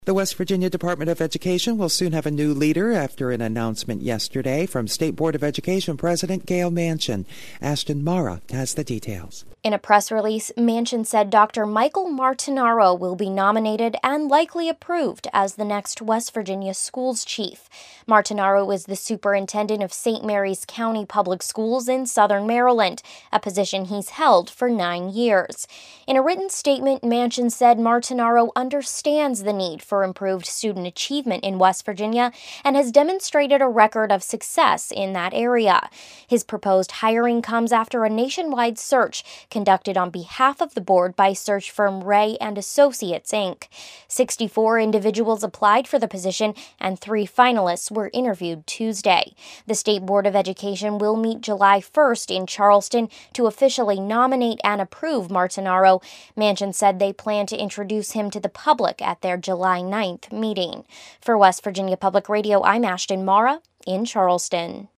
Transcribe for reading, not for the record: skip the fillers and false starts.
The West Virginia Department of Education will soon have a new leader after an announcement yesterday from State Board of Education President Gail Manchin. Ashton Mara has the details. In a press release, Manchin said Dr. Michael Martinaro will be nominated and likely approved as the next West Virginia schools chief. Martinaro is the superintendent of St. Mary's County Public Schools in southern Maryland, a position he's held for 9 years. In a written statement, Manchin said Martinaro understands the need for improved student achievement in West Virginia and has demonstrated a record of success in that area. His proposed hiring comes after a nationwide search conducted on behalf of the board by search firm Ray & Associates, Inc. 64 individuals applied for the position, and 3 finalists were interviewed Tuesday. The State Board of Education will meet July 1st in Charleston to officially nominate and approve Martinaro. Manchin said they plan to introduce him to the public at their July 9th meeting. For West Virginia Public Radio, I'm Ashton Mara in Charleston.